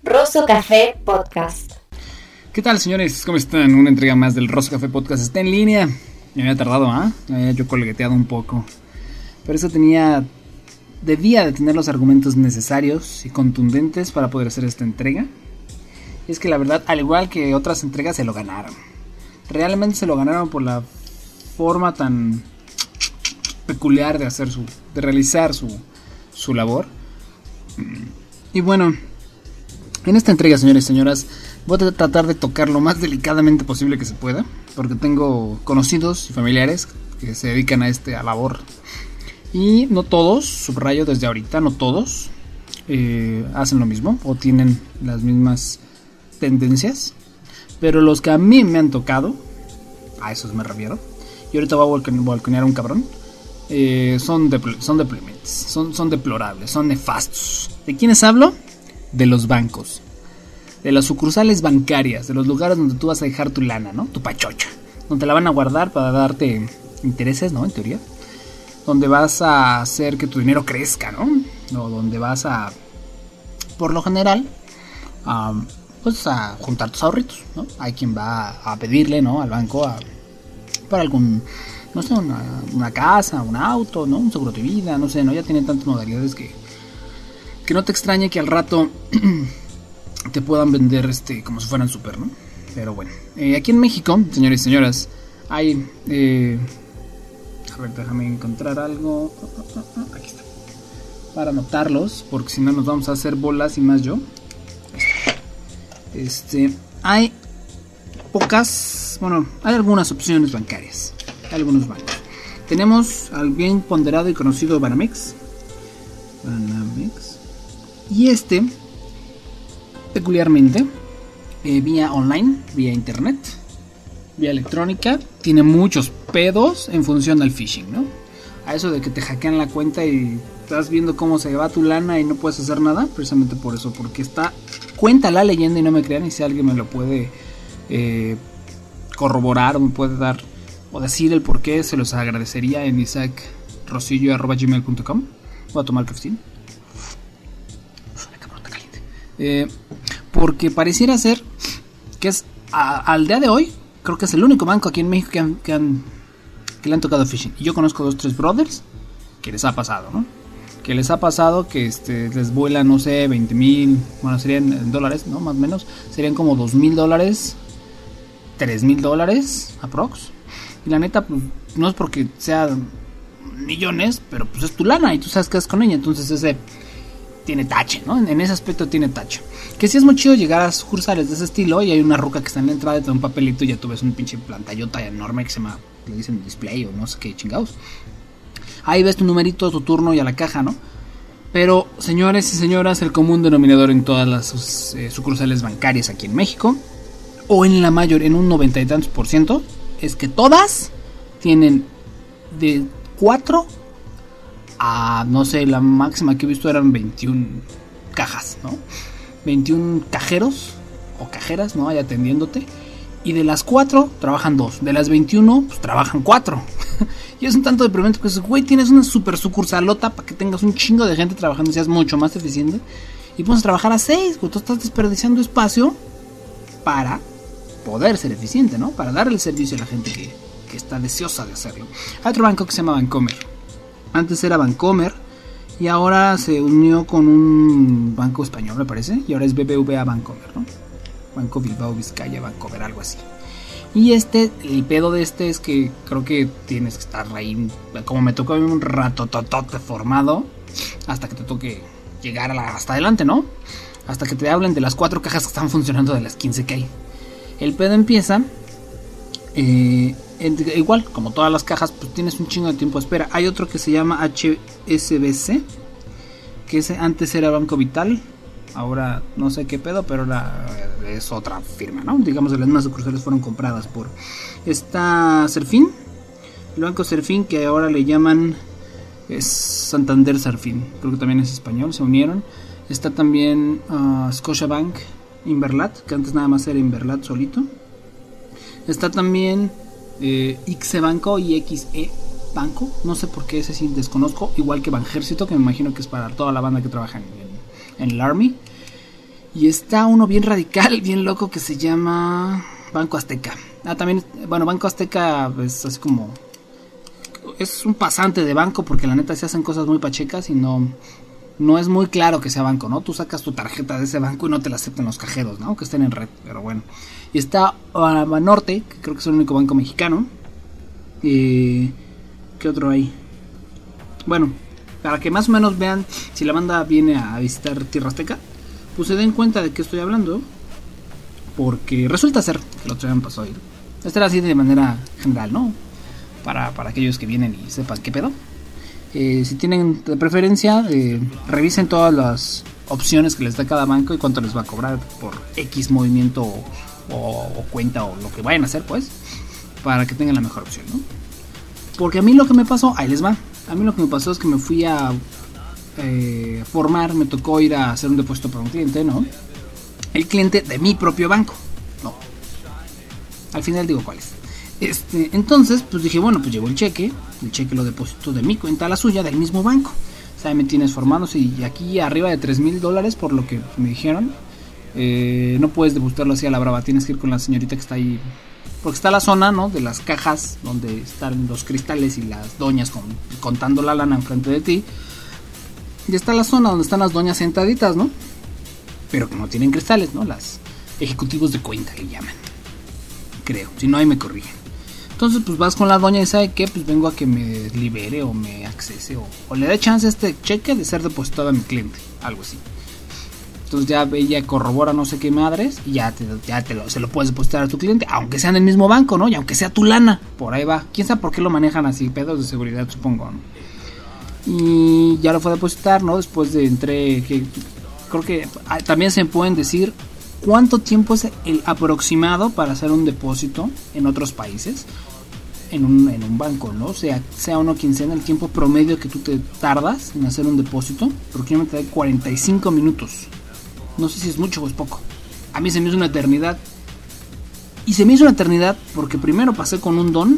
Rosso Café Podcast. ¿Qué tal, señores? ¿Cómo están? Una entrega más del Rosso Café Podcast está en línea. Me había tardado, Me había yo colegueteado un poco. Pero eso debía de tener los argumentos necesarios y contundentes para poder hacer esta entrega. Y es que la verdad, al igual que otras entregas, se lo ganaron. Realmente se lo ganaron por la forma tan peculiar de realizar su labor. Y bueno, en esta entrega, señores y señoras, voy a tratar de tocar lo más delicadamente posible que se pueda, porque tengo conocidos y familiares que se dedican a esta labor. Y no todos, subrayo desde ahorita, no todos hacen lo mismo o tienen las mismas tendencias. Pero los que a mí me han tocado, a esos me refiero, y ahorita voy a balconear a un cabrón, son deprimentes, son deplorables, son nefastos. ¿De quiénes hablo? De los bancos, de las sucursales bancarias, de los lugares donde tú vas a dejar tu lana, ¿no? Tu pachocha, donde la van a guardar para darte intereses, ¿no? En teoría, donde vas a hacer que tu dinero crezca, ¿no? O donde vas a, por lo general, pues a juntar tus ahorritos, ¿no? Hay quien va a pedirle, ¿no? Al banco para algún, no sé, una casa, un auto, ¿no? Un seguro de vida, no sé, ¿no? Ya tienen tantas modalidades que no te extrañe que al rato te puedan vender como si fueran súper, ¿no? Pero bueno, aquí en México, señores y señoras, hay a ver, déjame encontrar algo. Aquí está, para anotarlos, porque si no nos vamos a hacer bolas y más yo. Hay pocas, bueno, hay algunas opciones bancarias, hay algunos bancos. Tenemos al bien ponderado y conocido Banamex. Y peculiarmente, vía online, vía internet, vía electrónica, tiene muchos pedos en función del phishing, ¿no? A eso de que te hackean la cuenta y estás viendo cómo se va tu lana y no puedes hacer nada, precisamente por eso, porque cuenta la leyenda y no me crean, y si alguien me lo puede corroborar o me puede dar o decir el por qué, se los agradecería en isaacrosillo@gmail.com. Voy a tomar cafecín. Porque pareciera ser que es al día de hoy, creo que es el único banco aquí en México que le han tocado phishing. Y yo conozco 2-3 brothers que les ha pasado, ¿no? Que les ha pasado que les vuelan, no sé, 20,000, bueno, serían en dólares, ¿no? Más o menos, serían como $2,000, $3,000 aprox. Y la neta, pues, no es porque sea millones, pero pues es tu lana y tú sabes qué haces con ella, entonces ese tiene tache, ¿no? En ese aspecto tiene tache. Que sí es muy chido llegar a sucursales de ese estilo y hay una ruca que está en la entrada y te da un papelito y ya tú ves un pinche pantallota enorme que se llama, le dicen display o no sé qué chingados. Ahí ves tu numerito, tu turno y a la caja, ¿no? Pero, señores y señoras, el común denominador en todas las sucursales bancarias aquí en México, o en un 90 y tantos %, es que todas tienen de 4 a, no sé, la máxima que he visto eran 21 cajas, ¿no? 21 cajeros o cajeras, ¿no? Ahí atendiéndote. Y de las 4 trabajan 2. De las 21, pues trabajan 4. Y es un tanto deprimente porque, güey, tienes una super sucursalota para que tengas un chingo de gente trabajando y seas mucho más eficiente. Y puedes trabajar a 6, güey. Tú estás desperdiciando espacio para poder ser eficiente, ¿no? Para darle el servicio a la gente que está deseosa de hacerlo. Hay otro banco que se llama Bancomer. Antes era Bancomer y ahora se unió con un banco español, me parece, y ahora es BBVA Bancomer, ¿no? Banco Bilbao Vizcaya Bancomer, algo así. Y el pedo de es que creo que tienes que estar ahí, como me tocó a mí, un rato totote formado hasta que te toque llegar hasta adelante, ¿no? Hasta que te hablen de las 4 cajas que están funcionando de las 15 que hay. El pedo empieza igual, como todas las cajas, pues tienes un chingo de tiempo de espera. Hay otro que se llama HSBC, que antes era Banco Vital, ahora no sé qué pedo, pero es otra firma, ¿no? Digamos que las mismas sucursales fueron compradas por Serfín, el Banco Serfín, que ahora le llaman Santander Serfín, creo que también es español, se unieron. Está también Scotiabank Inverlat, que antes nada más era Inverlat solito. Está también IXE Banco y XE Banco, no sé por qué, ese sí desconozco, igual que Banjército, que me imagino que es para toda la banda que trabaja en el Army. Y está uno bien radical, bien loco, que se llama Banco Azteca. También, bueno, Banco Azteca es así como... Es un pasante de banco porque la neta se hacen cosas muy pachecas y no es muy claro que sea banco, ¿no? Tú sacas tu tarjeta de ese banco y no te la aceptan los cajeros, ¿no? Que estén en red, pero bueno. Y está Banorte, que creo que es el único banco mexicano. ¿Qué otro hay? Bueno, para que más o menos vean si la banda viene a visitar Tierra Azteca, pues se den cuenta de qué estoy hablando. Porque resulta ser que el otro día me pasó a ir. Esto era así de manera general, ¿no? Para aquellos que vienen y sepan qué pedo. Si tienen de preferencia, revisen todas las opciones que les da cada banco y cuánto les va a cobrar por X movimiento o cuenta o lo que vayan a hacer, pues, para que tengan la mejor opción, ¿no? Porque a mí lo que me pasó, ahí les va. A mí lo que me pasó es que me fui a formar, me tocó ir a hacer un depósito para un cliente, ¿no? El cliente de mi propio banco, no. Al final digo cuál es. Entonces, pues dije, bueno, pues llevo el cheque lo deposito de mi cuenta a la suya, del mismo banco. O sea, me tienes formándose y aquí arriba de $3,000 por lo que me dijeron. No puedes depositarlo así a la brava, tienes que ir con la señorita que está ahí. Porque está la zona, ¿no? De las cajas donde están los cristales y las doñas contando la lana enfrente de ti. Y está la zona donde están las doñas sentaditas, ¿no? Pero que no tienen cristales, ¿no? Las ejecutivos de cuenta que llaman. Creo, si no ahí me corrigen. Entonces pues vas con la doña y sabe que pues vengo a que me libere o me accese o le dé chance a este cheque de ser depositado a mi cliente, algo así. Entonces ya ella corrobora no sé qué madres y se lo puedes depositar a tu cliente, aunque sea en el mismo banco, ¿no? Y aunque sea tu lana, por ahí va. ¿Quién sabe por qué lo manejan así? Pedos de seguridad, supongo, ¿no? Y ya lo fue a depositar, ¿no? Después de creo que también se pueden decir cuánto tiempo es el aproximado para hacer un depósito en otros países en un banco, ¿no? O sea uno quien sea, en el tiempo promedio que tú te tardas en hacer un depósito, aproximadamente de 45 minutos. No sé si es mucho o es poco. A mí se me hizo una eternidad. Y se me hizo una eternidad porque primero pasé con un don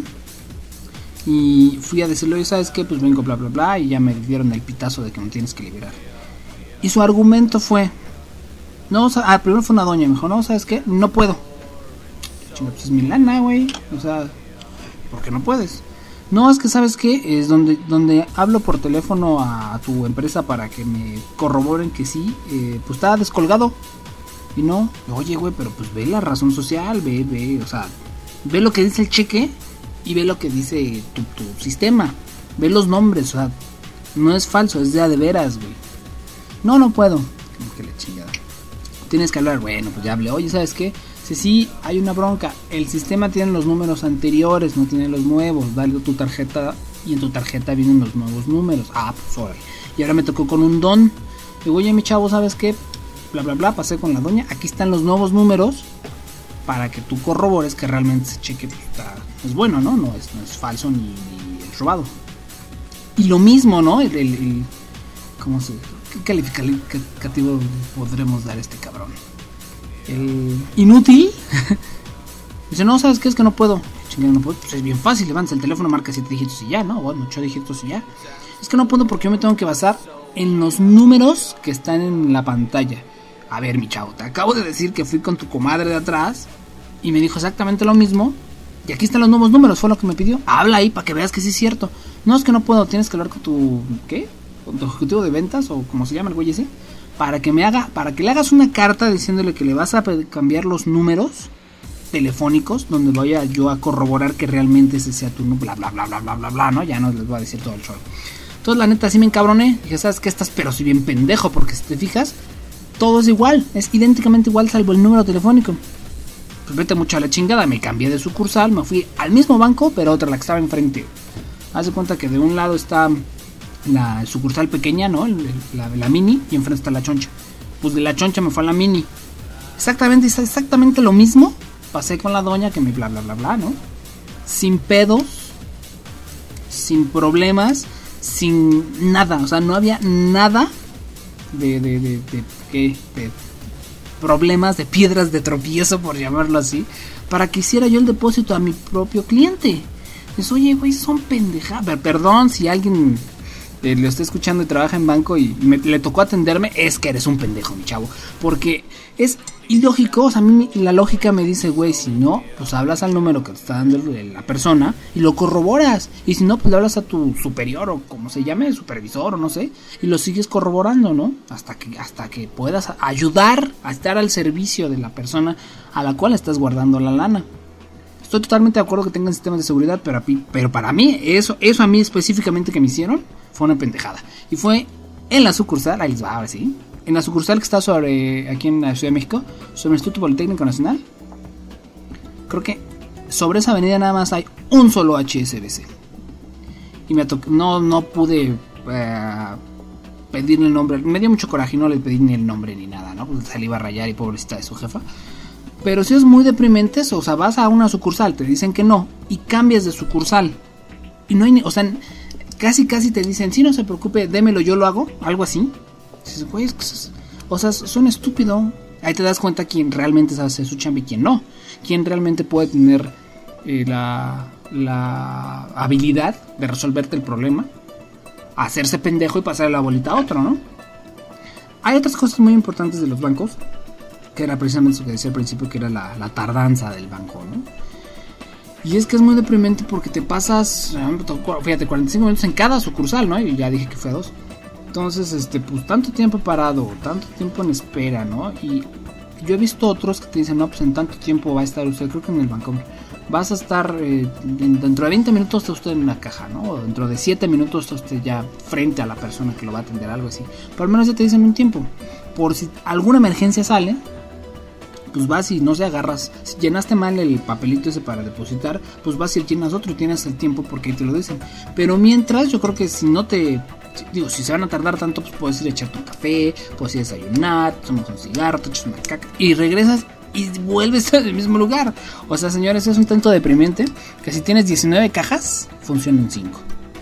y fui a decirle, oye, ¿sabes qué? Pues vengo, bla, bla, bla, y ya me dieron el pitazo de que me tienes que liberar. Y su argumento fue, primero fue una doña, me dijo, no, ¿sabes qué? No puedo. Chinga, pues es mi lana, güey. O sea, ¿por qué no puedes? No, es que ¿sabes qué? Es donde hablo por teléfono a tu empresa para que me corroboren que sí, pues está descolgado. Y no, oye, güey, pero pues ve la razón social, ve, o sea, ve lo que dice el cheque y ve lo que dice tu sistema. Ve los nombres, o sea, no es falso, es de veras, güey. No puedo. Como que la chingada. Tienes que hablar, bueno, pues ya hablé. Oye, ¿sabes qué? Sí, hay una bronca. El sistema tiene los números anteriores, no tiene los nuevos. Dale tu tarjeta y en tu tarjeta vienen los nuevos números. Pues órale. Y ahora me tocó con un don. Digo, oye, mi chavo, ¿sabes qué? Bla, bla, bla, pasé con la doña. Aquí están los nuevos números para que tú corrobores que realmente ese cheque es bueno, ¿no? No es falso ni es robado. Y lo mismo, ¿no? ¿Cómo se...? ¿Qué calificativo podremos dar a este cabrón? El inútil. Dice, no, ¿sabes qué? Es que no puedo. Chingada, no puedo. Pues es bien fácil, levantas el teléfono, marca 7 dígitos y ya, ¿no? Bueno, 8 dígitos y ya. Es que no puedo porque yo me tengo que basar en los números que están en la pantalla. A ver, mi chavo, te acabo de decir que fui con tu comadre de atrás y me dijo exactamente lo mismo. Y aquí están los nuevos números, fue lo que me pidió. Habla ahí para que veas que sí es cierto. No, es que no puedo, tienes que hablar con tu... ¿Qué? Con tu ejecutivo de ventas o como se llama el güey ese. Para que le hagas una carta diciéndole que le vas a cambiar los números telefónicos donde vaya yo a corroborar que realmente ese sea tu número, bla, bla, bla, bla, bla, bla, ¿no? Ya no les voy a decir todo el show. Entonces la neta sí me encabroné. Dije, ¿sabes qué? Estás pero si bien pendejo, porque si te fijas, todo es igual, es idénticamente igual salvo el número telefónico. Pues vete mucho a la chingada, me cambié de sucursal, me fui al mismo banco, pero otra, la que estaba enfrente. Haz de cuenta que de un lado está la sucursal pequeña, ¿no? La mini, y enfrente está la choncha. Pues de la choncha me fue a la mini. Exactamente lo mismo. Pasé con la doña que me bla bla bla bla, ¿no? Sin pedos, sin problemas, sin nada. O sea, no había nada de problemas, de piedras de tropiezo, por llamarlo así, para que hiciera yo el depósito a mi propio cliente. Dices, oye, güey, son pendejadas. Perdón si alguien lo está escuchando y trabaja en banco y le tocó atenderme, es que eres un pendejo, mi chavo. Porque es ilógico, o sea, a mí la lógica me dice, güey, si no, pues hablas al número que te está dando la persona y lo corroboras. Y si no, pues le hablas a tu superior o como se llame, supervisor o no sé, y lo sigues corroborando, ¿no? Hasta que puedas ayudar a estar al servicio de la persona a la cual estás guardando la lana. Estoy totalmente de acuerdo que tengan sistemas de seguridad, pero para mí, eso a mí específicamente que me hicieron, fue una pendejada. Y fue en la sucursal, ahí les va, ahora sí, en la sucursal que está aquí en la Ciudad de México, sobre el Instituto Politécnico Nacional. Creo que sobre esa avenida nada más hay un solo HSBC. Y no pude pedirle el nombre, me dio mucho coraje y no le pedí ni el nombre ni nada, ¿no? Pues se le iba a rayar y pobrecita de su jefa. Pero sí es muy deprimente eso, o sea, vas a una sucursal, te dicen que no, y cambias de sucursal. Y no hay o sea, casi te dicen, sí, no se preocupe, démelo, yo lo hago, algo así. Dices, güey, o sea, son estúpido. Ahí te das cuenta quién realmente sabe hacer su chamba y quién no. Quién realmente puede tener la habilidad de resolverte el problema, hacerse pendejo y pasarle la bolita a otro, ¿no? Hay otras cosas muy importantes de los bancos, que era precisamente lo que decía al principio, que era la tardanza del banco, ¿no? Y es que es muy deprimente porque te pasas, fíjate, 45 minutos en cada sucursal, ¿no? Y ya dije que fue a 2. Entonces, pues tanto tiempo parado, tanto tiempo en espera, ¿no? Y yo he visto otros que te dicen, no, pues en tanto tiempo va a estar usted, creo que en el banco, vas a estar, dentro de 20 minutos está usted en una caja, ¿no? O dentro de 7 minutos está usted ya frente a la persona que lo va a atender, algo así. Pero al menos ya te dicen un tiempo. Por si alguna emergencia sale, pues vas y no sé, agarras, si llenaste mal el papelito ese para depositar, pues vas y llenas otro y tienes el tiempo porque ahí te lo dicen. Pero mientras, yo creo que si se van a tardar tanto, pues puedes ir a echarte un café, puedes ir a desayunar, tomas un cigarro, te echas una caca y regresas y vuelves al mismo lugar. O sea, señores, es un tanto deprimente que si tienes 19 cajas, funcionan 5.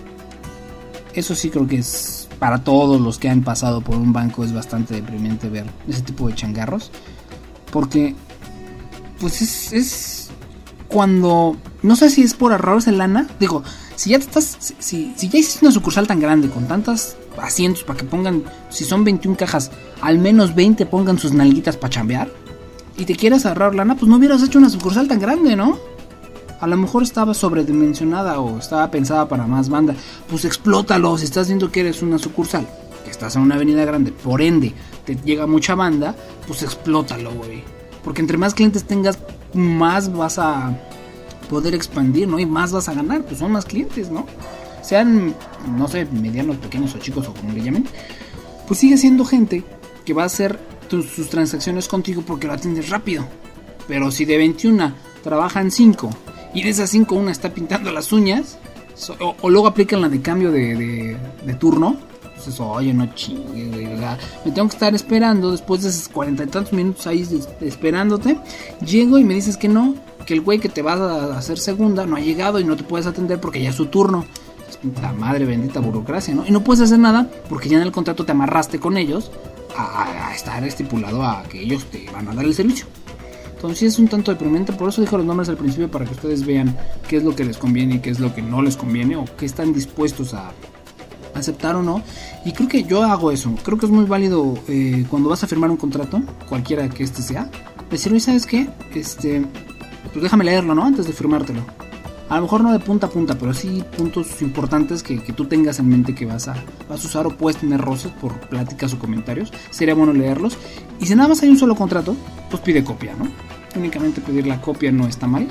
Eso sí creo que es, para todos los que han pasado por un banco, es bastante deprimente ver ese tipo de changarros. Porque, pues es cuando, no sé si es por ahorrarse lana, digo, si ya hiciste una sucursal tan grande con tantos asientos para que pongan, si son 21 cajas, al menos 20 pongan sus nalguitas para chambear, y te quieres ahorrar lana, pues no hubieras hecho una sucursal tan grande, ¿no? A lo mejor estaba sobredimensionada o estaba pensada para más banda, pues explótalo. Si estás viendo que eres una sucursal, que estás en una avenida grande, por ende te llega mucha banda, pues explótalo, güey. Porque entre más clientes tengas, más vas a poder expandir, ¿no? Y más vas a ganar, pues son más clientes, ¿no? Sean, no sé, medianos, pequeños o chicos o como le llamen, pues sigue siendo gente que va a hacer sus transacciones contigo porque lo atiendes rápido. Pero si de 21 trabajan 5 y de esas 5 una está pintando las uñas, o luego aplican la de cambio de turno, pues oye, no chingue, me tengo que estar esperando después de esos 40 y tantos minutos ahí esperándote. Llego y me dices que no, que el güey que te va a hacer segunda no ha llegado y no te puedes atender porque ya es su turno. La madre bendita burocracia, ¿no? Y no puedes hacer nada porque ya en el contrato te amarraste con ellos a estar estipulado a que ellos te van a dar el servicio. Entonces es un tanto deprimente, por eso dijo los nombres al principio, para que ustedes vean qué es lo que les conviene y qué es lo que no les conviene, o qué están dispuestos a aceptar o no. Y creo que yo hago eso, creo que es muy válido cuando vas a firmar un contrato, cualquiera que este sea, decir, oye, ¿sabes qué? Pues déjame leerlo, ¿no? Antes de firmártelo. A lo mejor no de punta a punta, pero sí puntos importantes que tú tengas en mente que vas a usar, o puedes tener roces por pláticas o comentarios. Sería bueno leerlos. Y si nada más hay un solo contrato, pues pide copia, ¿no? Únicamente pedir la copia no está mal.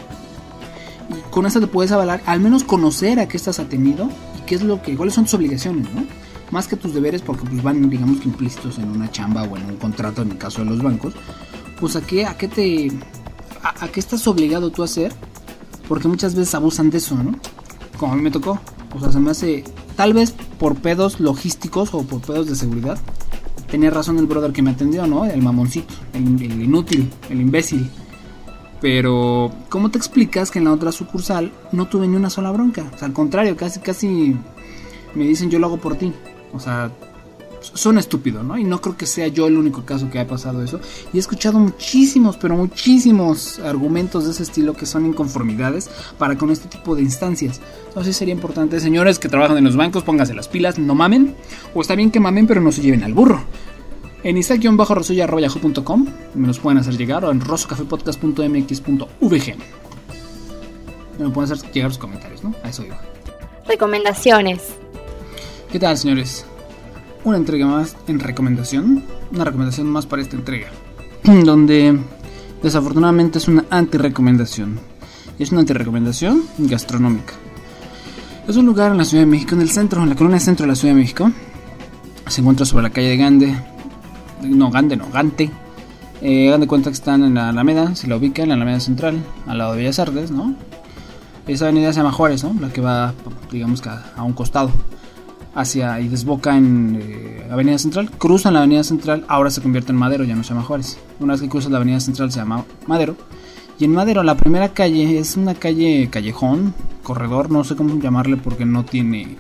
Y con eso te puedes avalar, al menos conocer a qué estás atenido y cuáles son tus obligaciones, ¿no? Más que tus deberes, porque pues van, digamos que implícitos en una chamba o en un contrato, en el caso de los bancos. Pues a qué estás obligado tú a hacer. Porque muchas veces abusan de eso, ¿no? Como a mí me tocó. O sea, se me hace, tal vez por pedos logísticos o por pedos de seguridad. Tenía razón el brother que me atendió, ¿no? El mamoncito, el inútil, el imbécil. Pero, ¿cómo te explicas que en la otra sucursal no tuve ni una sola bronca? O sea, al contrario, casi me dicen, yo lo hago por ti. O sea, Suena estúpido, ¿no? Y no creo que sea yo el único caso que haya pasado eso. Y he escuchado muchísimos, pero muchísimos argumentos de ese estilo que son inconformidades para con este tipo de instancias. Entonces sería importante, señores que trabajan en los bancos, pónganse las pilas, no mamen. O está bien que mamen, pero no se lleven al burro. En isaac-rosoya@yahoo.com me los pueden hacer llegar, o en rosocafepodcast.mx.vg. Me pueden hacer llegar sus comentarios, ¿no? A eso digo. Recomendaciones. ¿Qué tal, señores? Una entrega más en recomendación. Una recomendación más para esta entrega, donde desafortunadamente es una anti-recomendación. Y es una anti-recomendación gastronómica. Es un lugar en la Ciudad de México, en el centro, en la colonia centro de la Ciudad de México. Se encuentra sobre la calle de Gante. Hagan de cuenta que están en la Alameda, si la ubican, en la Alameda Central, al lado de Bellas Artes, ¿no? Esa avenida se llama Juárez, ¿no? La que va, digamos que a un costado, hacia y desboca en Avenida Central. Cruzan la Avenida Central, ahora se convierte en Madero, ya no se llama Juárez. Una vez que cruzan la Avenida Central se llama Madero. Y en Madero la primera calle es una calle callejón, corredor, no sé cómo llamarle porque no tiene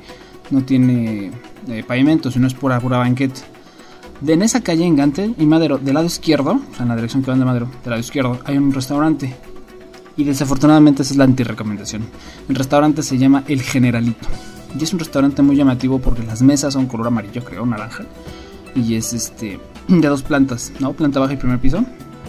pavimento, sino es pura banqueta. En esa calle en Gante y Madero, del lado izquierdo, o sea en la dirección que van de Madero, del lado izquierdo hay un restaurante. Y desafortunadamente esa es la anti-recomendación. El restaurante se llama El Generalito. Y es un restaurante muy llamativo porque las mesas son color amarillo, creo, naranja. Y es de 2 plantas, ¿no? Planta baja y primer piso.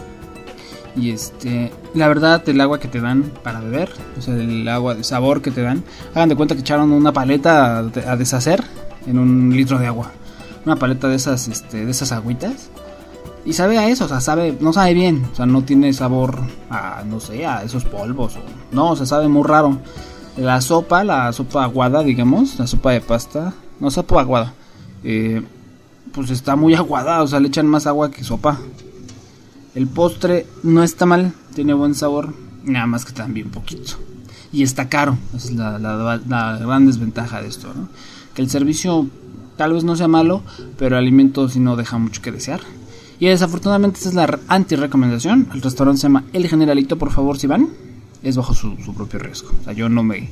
Y la verdad, el agua que te dan para beber, o sea, el agua de sabor que te dan, hagan de cuenta que echaron una paleta a deshacer en un litro de agua. Una paleta de esas agüitas. Y sabe a eso, o sea, no sabe bien, o sea, no tiene sabor a, no sé, a esos polvos. No, o sea, sabe muy raro. La sopa aguada, digamos, la sopa de pasta, no sopa aguada, pues está muy aguada, o sea, le echan más agua que sopa. El postre no está mal, tiene buen sabor, nada más que también poquito. Y está caro, esa es la gran desventaja de esto, ¿no? Que el servicio tal vez no sea malo, pero el alimento sí no deja mucho que desear. Y desafortunadamente esta es la anti-recomendación. El restaurante se llama El Generalito, por favor, si van, es bajo su propio riesgo. O sea, yo no me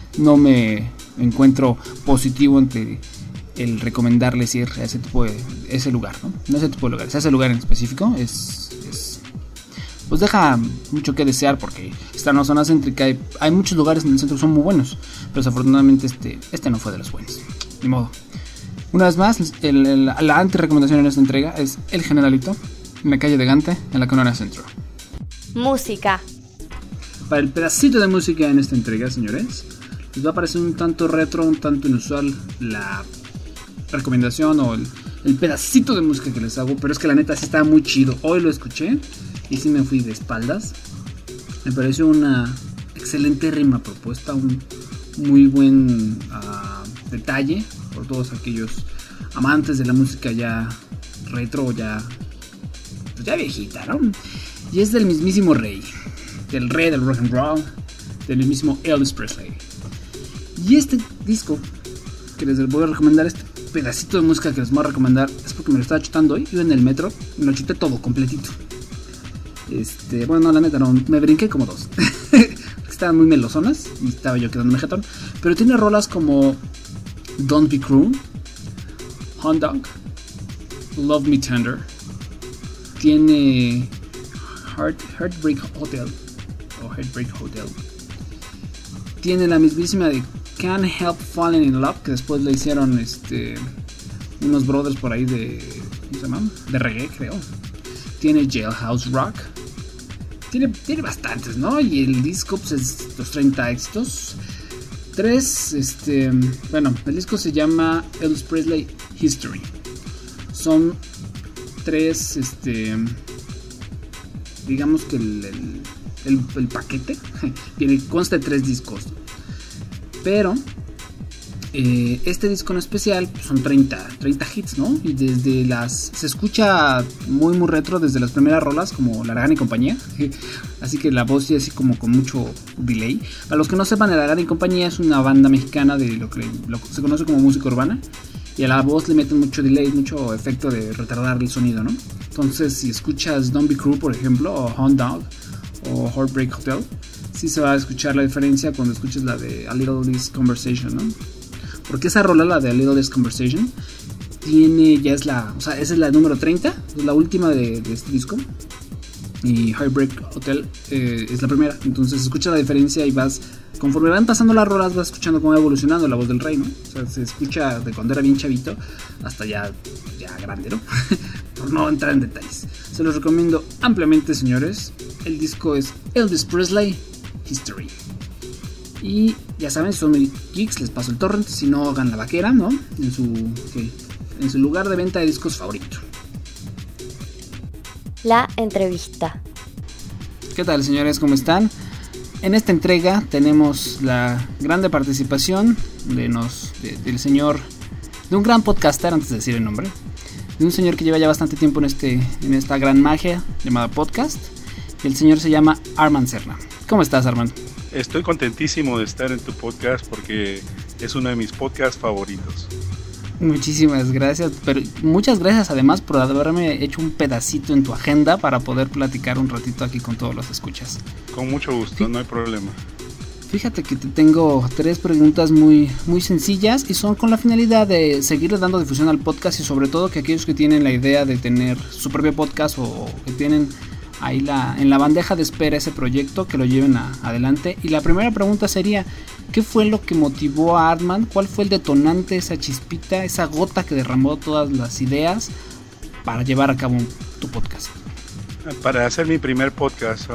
encuentro positivo ante el recomendarles ir a ese lugar, ¿no? No ese tipo de lugares, ese lugar en específico pues deja mucho que desear porque está en una zona céntrica y hay muchos lugares en el centro que son muy buenos, pero desafortunadamente este no fue de los buenos. Ni modo. Una vez más, la anti-recomendación en esta entrega es El Generalito, en la calle de Gante, en la colonia centro. Música. Para el pedacito de música en esta entrega, señores, les va a parecer un tanto retro, un tanto inusual la recomendación o el pedacito de música que les hago, pero es que la neta sí está muy chido. Hoy lo escuché y sí me fui de espaldas. Me pareció una excelente rima propuesta, un muy buen detalle por todos aquellos amantes de la música ya retro, ya viejita, ¿no? Y es del mismísimo rey del rock and roll, del mismísimo Elvis Presley. Y este disco que les voy a recomendar, este pedacito de música que les voy a recomendar, es porque me lo estaba chutando hoy. Iba en el metro y me lo chuté todo completito. Bueno, la neta no, me brinqué como 2. Estaban muy melosonas y estaba yo quedándome jetón. Pero tiene rolas como Don't Be Cruel, Hot Dog, Love Me Tender. Tiene Heartbreak Hotel o Heartbreak Hotel. Tiene la mismísima de Can't Help Falling in Love, que después le hicieron unos brothers por ahí de ¿cómo se llama? De reggae, creo. Tiene Jailhouse Rock. Tiene bastantes, ¿no? Y el disco pues es los 30 éxitos. Bueno, el disco se llama Elvis Presley History. Son 3, digamos que el paquete consta de 3 discos. Pero este disco en especial pues, son 30 hits, ¿no? Y se escucha muy muy retro desde las primeras rolas, como Largan y compañía. Así que la voz sí así como con mucho delay. Para los que no sepan, Largan y compañía es una banda mexicana de lo que se conoce como música urbana. Y a la voz le meten mucho delay, mucho efecto de retardar el sonido, ¿no? Entonces si escuchas Don't Be Cruel, por ejemplo, o Hot Dog, o Heartbreak Hotel, sí se va a escuchar la diferencia cuando escuches la de A Little Less Conversation, ¿no? Porque esa rola, la de A Little Less Conversation, esa es la número 30, es la última de este disco. Y Heartbreak Hotel es la primera. Entonces escucha la diferencia y conforme van pasando las rolas, vas escuchando cómo va evolucionando la voz del rey, ¿no? O sea, se escucha de cuando era bien chavito hasta ya grande, ¿no? Por no entrar en detalles. Se los recomiendo ampliamente, señores. El disco es Elvis Presley History. Y ya saben, si son muy geeks, les paso el torrent. Si no, hagan la vaquera, ¿no? En su lugar de venta de discos favorito. La entrevista. ¿Qué tal, señores? ¿Cómo están? En esta entrega tenemos la grande participación del señor, de un gran podcaster, antes de decir el nombre, de un señor que lleva ya bastante tiempo en esta gran magia llamada podcast. El señor se llama Armand Serna. ¿Cómo estás, Armand? Estoy contentísimo de estar en tu podcast porque es uno de mis podcasts favoritos. Muchísimas gracias, pero muchas gracias además por haberme hecho un pedacito en tu agenda para poder platicar un ratito aquí con todos los escuchas. Con mucho gusto, no hay problema. Fíjate que te tengo 3 preguntas muy, muy sencillas y son con la finalidad de seguir dando difusión al podcast y sobre todo que aquellos que tienen la idea de tener su propio podcast o que tienen ahí en la bandeja de espera ese proyecto, que lo lleven adelante. Y la primera pregunta sería, ¿qué fue lo que motivó a Armand? ¿Cuál fue el detonante, esa chispita, esa gota que derramó todas las ideas para llevar a cabo tu podcast? Para hacer mi primer podcast,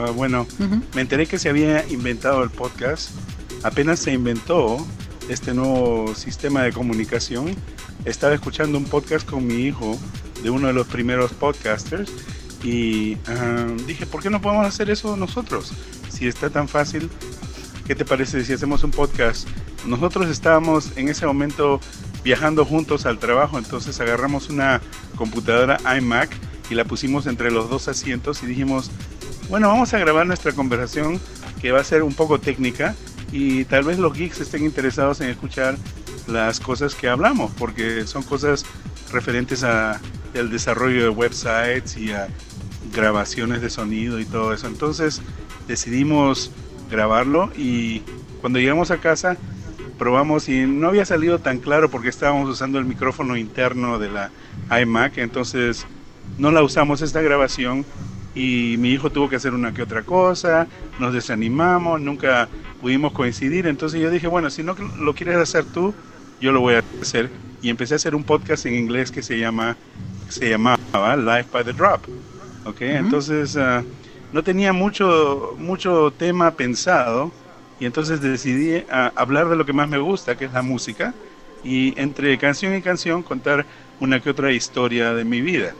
me enteré que se había inventado el podcast. Apenas se inventó este nuevo sistema de comunicación. Estaba escuchando un podcast con mi hijo de uno de los primeros podcasters y dije, ¿por qué no podemos hacer eso nosotros? Si está tan fácil, ¿qué te parece si hacemos un podcast? Nosotros estábamos en ese momento viajando juntos al trabajo, entonces agarramos una computadora iMac y la pusimos entre los 2 asientos y dijimos, bueno, vamos a grabar nuestra conversación que va a ser un poco técnica y tal vez los geeks estén interesados en escuchar las cosas que hablamos, porque son cosas referentes al desarrollo de websites y a grabaciones de sonido y todo eso. Entonces decidimos grabarlo y cuando llegamos a casa probamos y no había salido tan claro porque estábamos usando el micrófono interno de la iMac, entonces no la usamos esta grabación y mi hijo tuvo que hacer una que otra cosa, nos desanimamos, nunca pudimos coincidir, entonces yo dije, bueno, si no lo quieres hacer tú, yo lo voy a hacer y empecé a hacer un podcast en inglés que se llamaba Life by the Drop. Okay, entonces no tenía mucho tema pensado y entonces decidí hablar de lo que más me gusta, que es la música, y entre canción y canción contar una que otra historia de mi vida.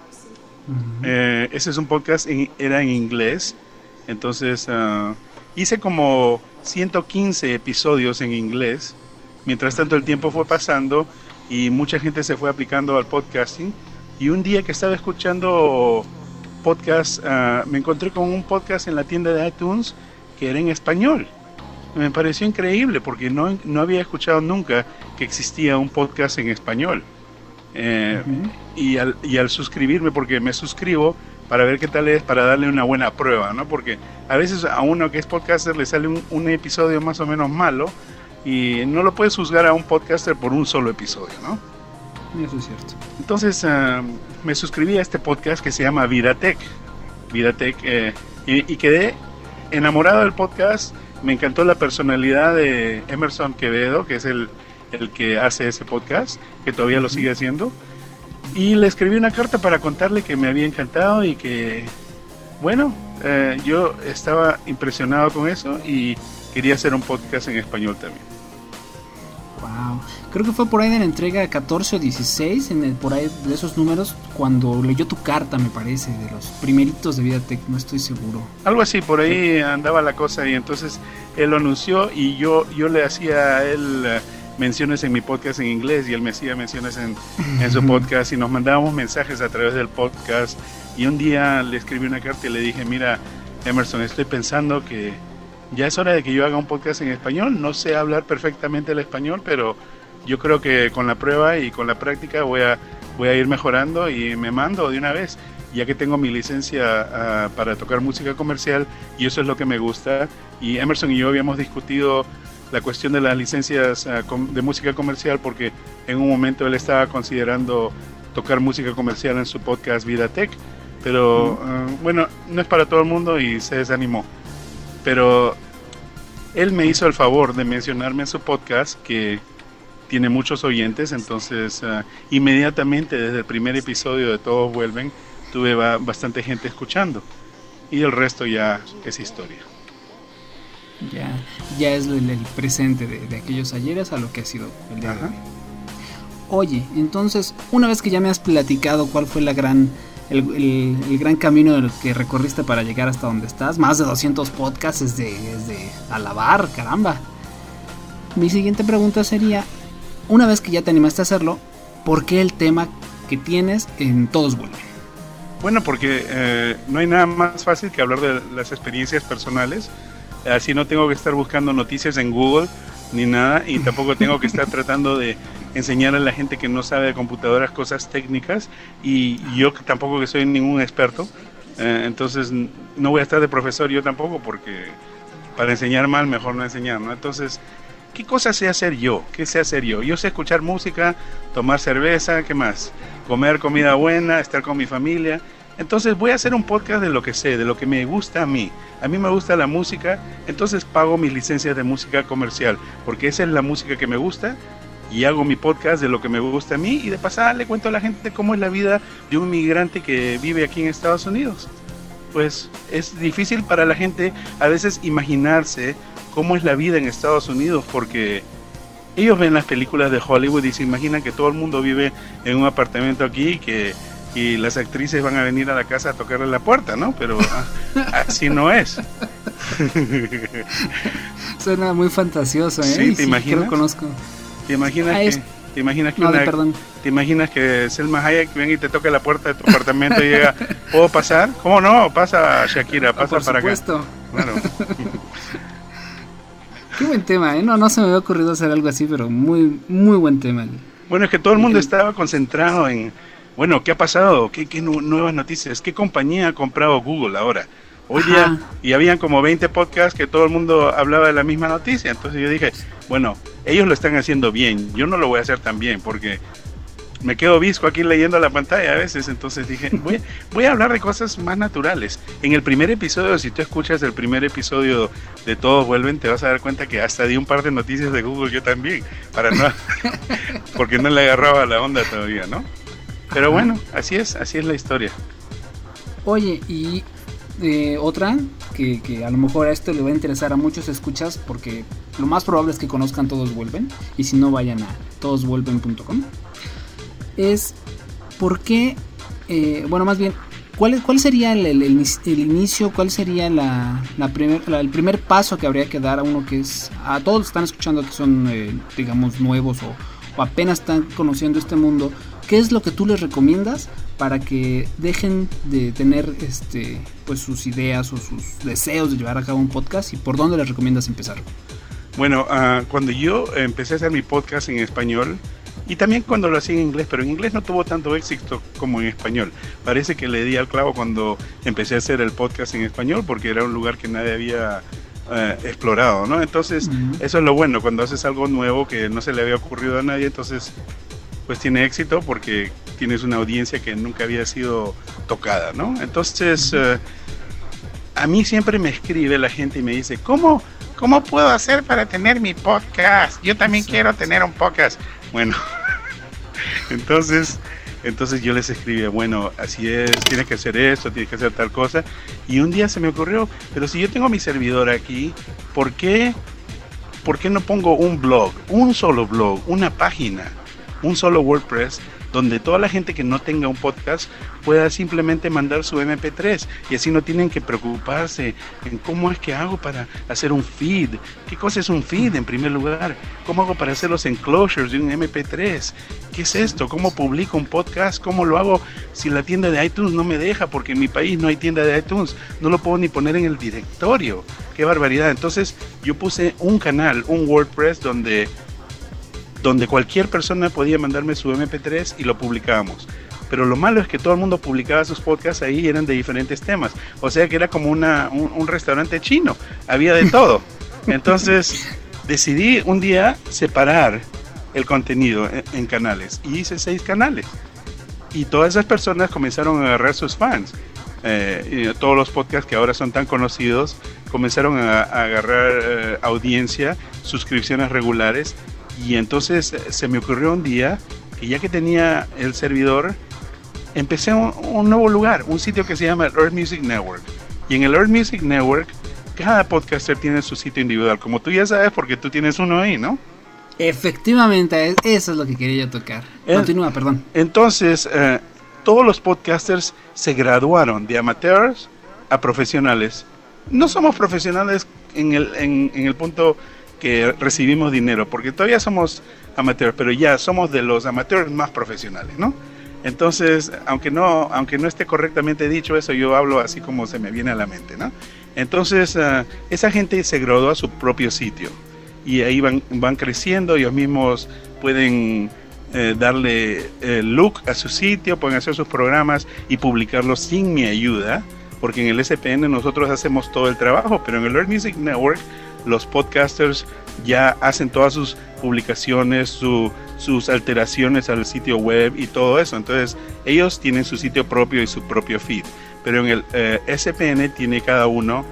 Ese es un podcast, era en inglés, entonces hice como 115 episodios en inglés. Mientras tanto el tiempo fue pasando y mucha gente se fue aplicando al podcasting y un día que estaba escuchando podcast, me encontré con un podcast en la tienda de iTunes que era en español. Me pareció increíble porque no había escuchado nunca que existía un podcast en español. Y al suscribirme, porque me suscribo para ver qué tal es, para darle una buena prueba, ¿no? Porque a veces a uno que es podcaster le sale un episodio más o menos malo y no lo puedes juzgar a un podcaster por un solo episodio, ¿no? Eso es cierto. Entonces me suscribí a este podcast que se llama Vidatech, y quedé enamorado del podcast. Me encantó la personalidad de Emerson Quevedo, que es el que hace ese podcast, que todavía lo sigue haciendo, y le escribí una carta para contarle que me había encantado y que, bueno, yo estaba impresionado con eso y quería hacer un podcast en español también. Wow, creo que fue por ahí de la entrega 14 o 16, por ahí de esos números, cuando leyó tu carta, me parece, de los primeritos de Vidatech, no estoy seguro. Algo así, por ahí andaba la cosa y entonces él lo anunció y yo le hacía a él menciones en mi podcast en inglés y él me hacía menciones en su podcast y nos mandábamos mensajes a través del podcast y un día le escribí una carta y le dije, mira Emerson, estoy pensando que ya es hora de que yo haga un podcast en español. No sé hablar perfectamente el español, pero yo creo que con la prueba y con la práctica voy a ir mejorando y me mando de una vez, ya que tengo mi licencia para tocar música comercial y eso es lo que me gusta. Y Emerson y yo habíamos discutido la cuestión de las licencias de música comercial, porque en un momento él estaba considerando tocar música comercial en su podcast Vida Tech, pero bueno, no es para todo el mundo y se desanimó. Pero él me hizo el favor de mencionarme en su podcast que tiene muchos oyentes, entonces inmediatamente desde el primer episodio de Todos Vuelven tuve bastante gente escuchando y el resto ya es historia. Ya es el presente de aquellos ayeres a lo que ha sido el día de hoy. Oye, entonces, una vez que ya me has platicado cuál fue el gran camino que recorriste para llegar hasta donde estás, más de 200 podcasts es de alabar, caramba. Mi siguiente pregunta sería, una vez que ya te animaste a hacerlo, ¿por qué el tema que tienes en Todos Vuelven? Bueno, porque no hay nada más fácil que hablar de las experiencias personales. Así no tengo que estar buscando noticias en Google ni nada, y tampoco tengo que estar tratando de enseñar a la gente que no sabe de computadoras cosas técnicas, y yo tampoco que soy ningún experto, entonces no voy a estar de profesor yo tampoco, porque para enseñar mal mejor no enseñar, ¿no? Entonces, ¿qué cosas sé hacer yo? ¿Qué sé hacer yo? Yo sé escuchar música, tomar cerveza, ¿qué más? Comer comida buena, estar con mi familia. Entonces voy a hacer un podcast de lo que sé, de lo que me gusta a mí. A mí me gusta la música, entonces pago mis licencias de música comercial, porque esa es la música que me gusta, y hago mi podcast de lo que me gusta a mí, y de pasada le cuento a la gente cómo es la vida de un migrante que vive aquí en Estados Unidos. Pues es difícil para la gente a veces imaginarse cómo es la vida en Estados Unidos, porque ellos ven las películas de Hollywood y se imaginan que todo el mundo vive en un apartamento aquí y las actrices van a venir a la casa a tocarle la puerta, ¿no? Pero así no es. Suena muy fantasioso, ¿eh? Sí, ¿te imaginas? Que lo conozco. ¿Te imaginas que Selma Hayek venga y te toque la puerta de tu apartamento y llega, ¿puedo pasar? ¿Cómo no? Pasa, Shakira, pasa para acá. Por supuesto. Claro. Qué buen tema, ¿eh? No se me había ocurrido hacer algo así, pero muy, muy buen tema. Bueno, es que todo el mundo estaba concentrado en, bueno, ¿qué ha pasado? ¿Qué nuevas noticias? ¿Qué compañía ha comprado Google ahora? Hoy día, y habían como 20 podcasts que todo el mundo hablaba de la misma noticia. Entonces yo dije, bueno, ellos lo están haciendo bien, yo no lo voy a hacer tan bien, porque me quedo visco aquí leyendo la pantalla a veces. Entonces dije, voy a hablar de cosas más naturales. En el primer episodio, si tú escuchas el primer episodio de Todos Vuelven, te vas a dar cuenta que hasta di un par de noticias de Google yo también, para no porque no le agarraba la onda todavía, ¿no? Pero bueno, así es la historia. Oye, y otra que a lo mejor a esto le va a interesar a muchos escuchas, porque lo más probable es que conozcan Todos Vuelven, y si no, vayan a todosvuelven.com. Es ¿por qué? Bueno, más bien, ¿cuál sería el inicio? ¿Cuál sería el primer paso que habría que dar a uno que es, a todos los que están escuchando que son, digamos, nuevos o apenas están conociendo este mundo? ¿Qué es lo que tú les recomiendas para que dejen de tener pues sus ideas o sus deseos de llevar a cabo un podcast, y por dónde les recomiendas empezar? Bueno, cuando yo empecé a hacer mi podcast en español, y también cuando lo hacía en inglés, pero en inglés no tuvo tanto éxito como en español. Parece que le di al clavo cuando empecé a hacer el podcast en español, porque era un lugar que nadie había explorado, ¿no? Entonces, eso es lo bueno, cuando haces algo nuevo que no se le había ocurrido a nadie, entonces pues tiene éxito porque tienes una audiencia que nunca había sido tocada, ¿no? Entonces, a mí siempre me escribe la gente y me dice, ¿cómo puedo hacer para tener mi podcast? Yo también quiero tener un podcast. Bueno, entonces yo les escribí, bueno, así es, tienes que hacer esto, tienes que hacer tal cosa. Y un día se me ocurrió, pero si yo tengo mi servidor aquí, ¿por qué no pongo un blog, un solo blog, una página, un solo WordPress, donde toda la gente que no tenga un podcast pueda simplemente mandar su MP3, y así no tienen que preocuparse en cómo es que hago para hacer un feed? ¿Qué cosa es un feed en primer lugar? ¿Cómo hago para hacer los enclosures de un MP3? ¿Qué es esto? ¿Cómo publico un podcast? ¿Cómo lo hago si la tienda de iTunes no me deja? Porque en mi país no hay tienda de iTunes, no lo puedo ni poner en el directorio. ¡Qué barbaridad! Entonces yo puse un canal, un WordPress donde cualquier persona podía mandarme su MP3 y lo publicábamos. Pero lo malo es que todo el mundo publicaba sus podcasts ahí y eran de diferentes temas. O sea que era como un restaurante chino, había de todo. Entonces decidí un día separar el contenido en canales y hice 6 canales. Y todas esas personas comenzaron a agarrar sus fans. Y todos los podcasts que ahora son tan conocidos comenzaron a agarrar audiencia, suscripciones regulares. Y entonces se me ocurrió un día que ya que tenía el servidor, empecé un nuevo lugar, un sitio que se llama Earth Music Network. Y en el Earth Music Network, cada podcaster tiene su sitio individual, como tú ya sabes, porque tú tienes uno ahí, ¿no? Efectivamente, eso es lo que quería yo tocar. Continúa, perdón. Entonces, todos los podcasters se graduaron de amateurs a profesionales. No somos profesionales en el punto que recibimos dinero, porque todavía somos amateurs, pero ya somos de los amateurs más profesionales, ¿no? Entonces, aunque no esté correctamente dicho eso, yo hablo así como se me viene a la mente, ¿no? Entonces, esa gente se graduó a su propio sitio y ahí van creciendo, ellos mismos pueden darle look a su sitio, pueden hacer sus programas y publicarlos sin mi ayuda, porque en el SPN nosotros hacemos todo el trabajo, pero en el Earth Music Network los podcasters ya hacen todas sus publicaciones, sus alteraciones al sitio web y todo eso. Entonces ellos tienen su sitio propio y su propio feed, pero en el SPN tiene cada uno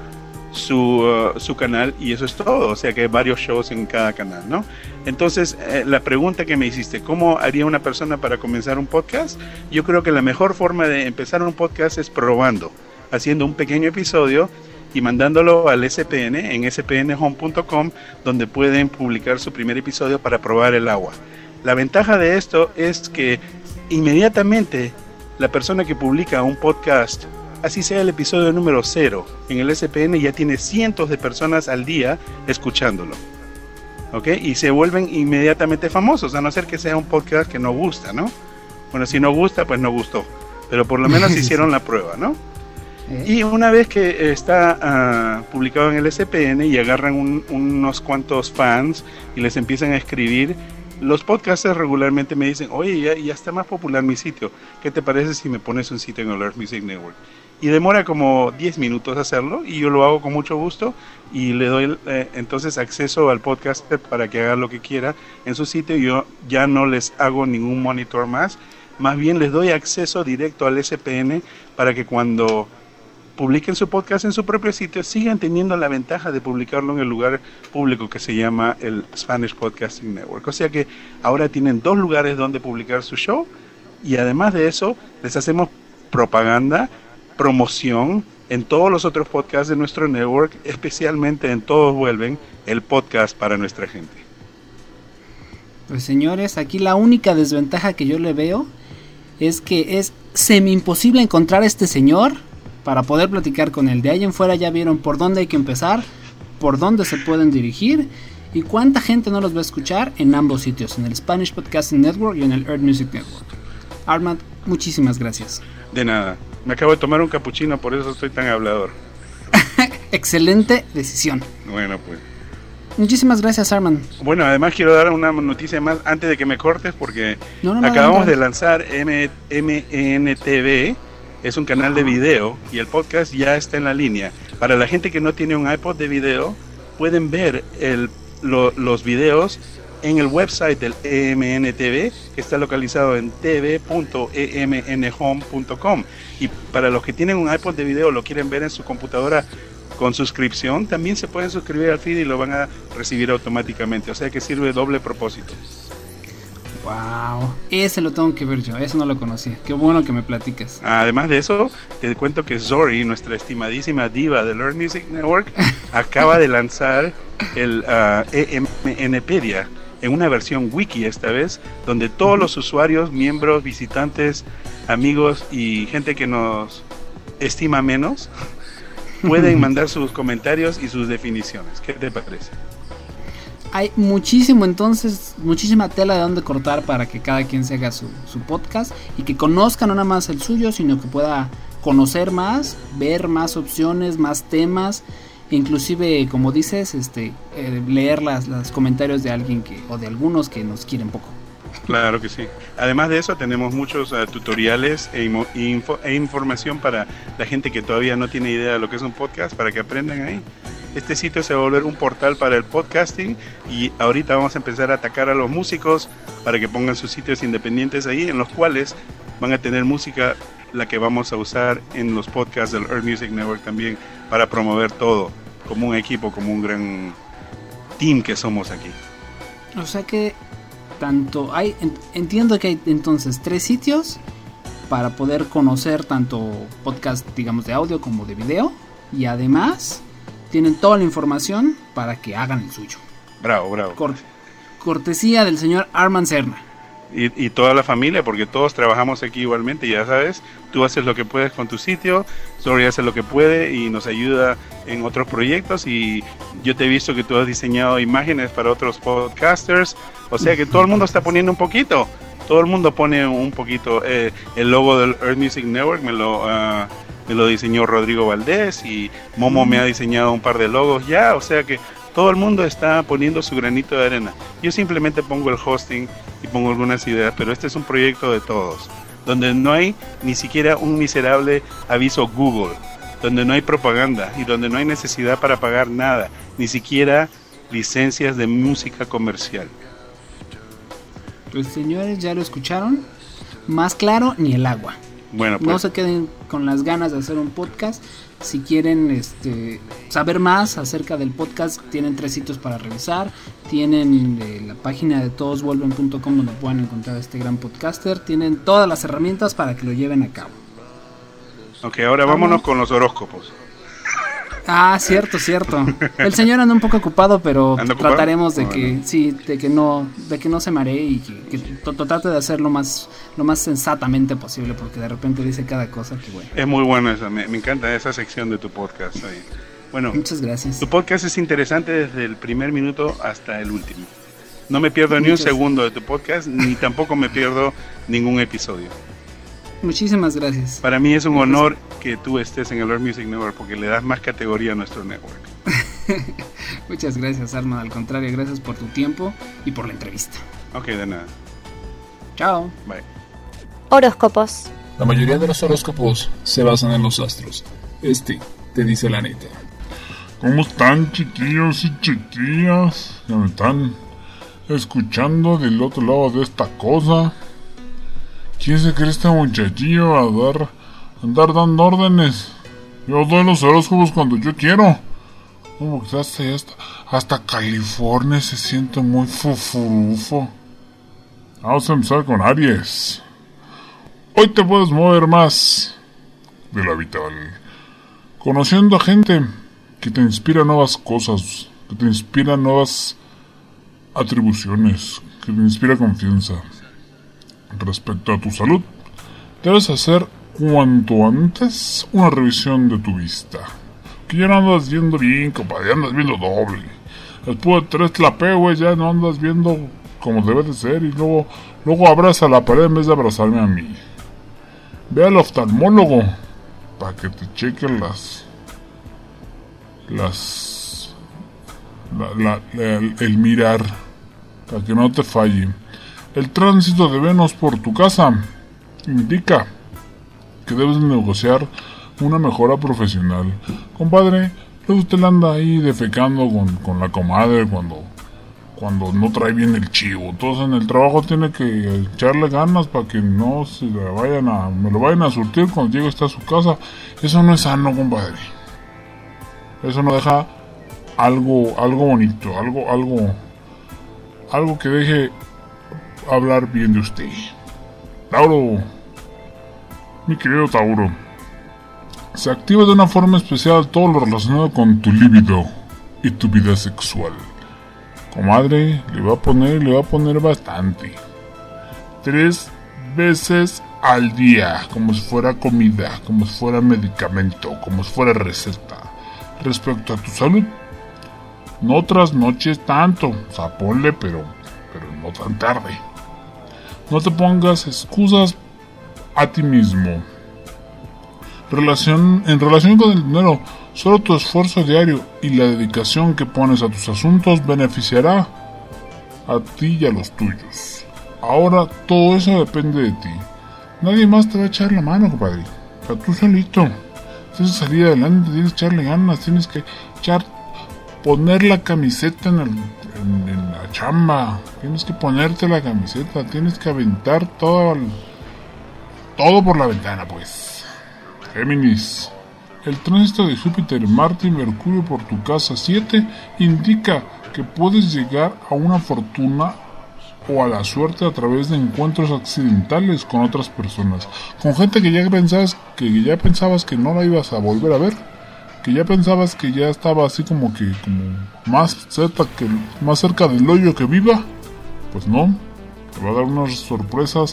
su canal y eso es todo. O sea que hay varios shows en cada canal, ¿no? Entonces la pregunta que me hiciste, ¿cómo haría una persona para comenzar un podcast? Yo creo que la mejor forma de empezar un podcast es probando, haciendo un pequeño episodio y mandándolo al SPN en spnhome.com, donde pueden publicar su primer episodio para probar el agua. La ventaja de esto es que inmediatamente la persona que publica un podcast, así sea el episodio número 0, en el SPN ya tiene cientos de personas al día escuchándolo, ¿ok? Y se vuelven inmediatamente famosos, a no ser que sea un podcast que no gusta, ¿no? Bueno, si no gusta, pues no gustó, pero por lo menos hicieron la prueba, ¿no? Y una vez que está publicado en el SPN y agarran unos cuantos fans y les empiezan a escribir, los podcasters regularmente me dicen, oye, ya está más popular mi sitio, ¿qué te parece si me pones un sitio en el Earth Music Network? Y demora como 10 minutos hacerlo y yo lo hago con mucho gusto y le doy entonces acceso al podcaster para que haga lo que quiera en su sitio. Yo ya no les hago ningún monitor más bien les doy acceso directo al SPN para que cuando publiquen su podcast en su propio sitio, sigan teniendo la ventaja de publicarlo en el lugar público que se llama el Spanish Podcasting Network. O sea que ahora tienen 2 lugares donde publicar su show y además de eso les hacemos propaganda, promoción en todos los otros podcasts de nuestro network, especialmente en Todos Vuelven, el podcast para nuestra gente. Pues señores, aquí la única desventaja que yo le veo es que es semi imposible encontrar a este señor para poder platicar con él. De ahí en fuera ya vieron por dónde hay que empezar, por dónde se pueden dirigir y cuánta gente no los va a escuchar en ambos sitios, en el Spanish Podcasting Network y en el Earth Music Network. Armand, muchísimas gracias. De nada, me acabo de tomar un capuchino, por eso estoy tan hablador. Excelente decisión. Bueno, pues. Muchísimas gracias, Armand. Bueno, además quiero dar una noticia más antes de que me cortes, porque acabamos de lanzar MNTV. Es un canal de video y el podcast ya está en la línea. Para la gente que no tiene un iPod de video, pueden ver los videos en el website del EMNTV, que está localizado en tv.emnhome.com. Y para los que tienen un iPod de video, lo quieren ver en su computadora con suscripción, también se pueden suscribir al feed y lo van a recibir automáticamente. O sea que sirve doble propósito. Wow, ese lo tengo que ver yo, eso no lo conocía. Qué bueno que me platicas. Además de eso, te cuento que Zori, nuestra estimadísima diva del Earth Music Network, acaba de lanzar el EMNpedia en una versión wiki esta vez, donde todos los usuarios, miembros, visitantes, amigos y gente que nos estima menos pueden mandar sus comentarios y sus definiciones. ¿Qué te parece? Hay muchísima tela de donde cortar para que cada quien se haga su podcast y que conozca no nada más el suyo, sino que pueda conocer más, ver más opciones, más temas, inclusive, como dices, leer los comentarios de alguien o de algunos que nos quieren poco. Claro que sí. Además de eso, tenemos muchos tutoriales e información para la gente que todavía no tiene idea de lo que es un podcast, para que aprendan ahí. este sitio se va a volver un portal para el podcasting y ahorita vamos a empezar a atacar a los músicos para que pongan sus sitios independientes ahí, en los cuales van a tener música, la que vamos a usar en los podcasts del Earth Music Network también, para promover todo, como un equipo, como un gran team que somos aquí. O sea que tanto hay, entiendo que hay entonces 3 sitios para poder conocer tanto podcast, digamos, de audio como de video, y además tienen toda la información para que hagan el suyo. Bravo. Cortesía del señor Armand Serna. Y toda la familia, porque todos trabajamos aquí igualmente, ya sabes, tú haces lo que puedes con tu sitio, Sorry hace lo que puede y nos ayuda en otros proyectos, y yo te he visto que tú has diseñado imágenes para otros podcasters, o sea que todo el mundo está poniendo un poquito, todo el mundo pone un poquito. El logo del Earth Music Network me lo diseñó Rodrigo Valdés, y Momo me ha diseñado un par de logos ya, o sea que todo el mundo está poniendo su granito de arena. Yo simplemente pongo el hosting y pongo algunas ideas, pero este es un proyecto de todos, donde no hay ni siquiera un miserable aviso Google, donde no hay propaganda y donde no hay necesidad para pagar nada, ni siquiera licencias de música comercial. Pues señores, ya lo escucharon, más claro ni el agua. Bueno, pues, no se queden con las ganas de hacer un podcast. Si quieren saber más acerca del podcast, tienen 3 sitios para revisar. Tienen la página de todosvuelven.com, donde pueden encontrar a este gran podcaster. Tienen todas las herramientas para que lo lleven a cabo. Ok, ahora vámonos con los horóscopos. Ah, cierto. El señor anda un poco ocupado, pero trataremos de que bueno. sí, de que no se maree y que trate de hacerlo lo más sensatamente posible, porque de repente dice cada cosa que bueno. Es muy bueno eso, me encanta esa sección de tu podcast. Ahí. Bueno, muchas gracias. Tu podcast es interesante desde el primer minuto hasta el último. No me pierdo ni un segundo de tu podcast, ni tampoco me pierdo ningún episodio. Muchísimas gracias. Para mí es un honor que tú estés en el Earth Music Network, porque le das más categoría a nuestro network. Muchas gracias, Armand. Al contrario, gracias por tu tiempo y por la entrevista. Ok, de nada. Chao. Bye. Horóscopos. La mayoría de los horóscopos se basan en los astros. Te dice la neta. ¿Cómo están, chiquillos y chiquillas? ¿Ya me están escuchando del otro lado de esta cosa? ¿Quién se cree este muchachillo a andar dando órdenes? Yo doy los horóscopos cuando yo quiero. Como que hasta California se siente muy fufurufo. Vamos a empezar con Aries. Hoy te puedes mover más de lo habitual, conociendo a gente que te inspira nuevas cosas, que te inspira nuevas atribuciones, que te inspira confianza. Respecto a tu salud, debes hacer cuanto antes una revisión de tu vista. Que ya no andas viendo bien, compadre, andas viendo doble. Después de 3 tlapehues ya no andas viendo como debe de ser, y luego abraza la pared en vez de abrazarme a mí. Ve al oftalmólogo para que te cheque el mirar, para que no te falle. El tránsito de Venus por tu casa indica que debes negociar una mejora profesional. Compadre, luego usted anda ahí defecando con la comadre cuando no trae bien el chivo. Entonces en el trabajo tiene que echarle ganas para que no me lo vayan a surtir cuando llegue hasta su casa. Eso no es sano, compadre. Eso no deja algo bonito, algo que deje hablar bien de usted. Tauro, mi querido Tauro, se activa de una forma especial todo lo relacionado con tu libido y tu vida sexual. Comadre, le va a poner bastante. 3 veces al día, como si fuera comida, como si fuera medicamento, como si fuera receta. Respecto a tu salud, no trasnoches tanto, o sea, ponle, pero no tan tarde. No te pongas excusas a ti mismo. En relación con el dinero, solo tu esfuerzo diario y la dedicación que pones a tus asuntos beneficiará a ti y a los tuyos. Ahora todo eso depende de ti. Nadie más te va a echar la mano, compadre. O sea, tú solito. Tienes que salir adelante, tienes que echarle ganas, tienes que echar poner la camiseta en la chamba. Tienes que ponerte la camiseta, tienes que aventar todo por la ventana, pues. Géminis. El tránsito de Júpiter, Marte y Mercurio por tu casa 7 indica que puedes llegar a una fortuna o a la suerte a través de encuentros accidentales con otras personas, con gente que ya pensabas que no la ibas a volver a ver, que ya pensabas que ya estaba así como más cerca del hoyo que viva. Pues no, te va a dar unas sorpresas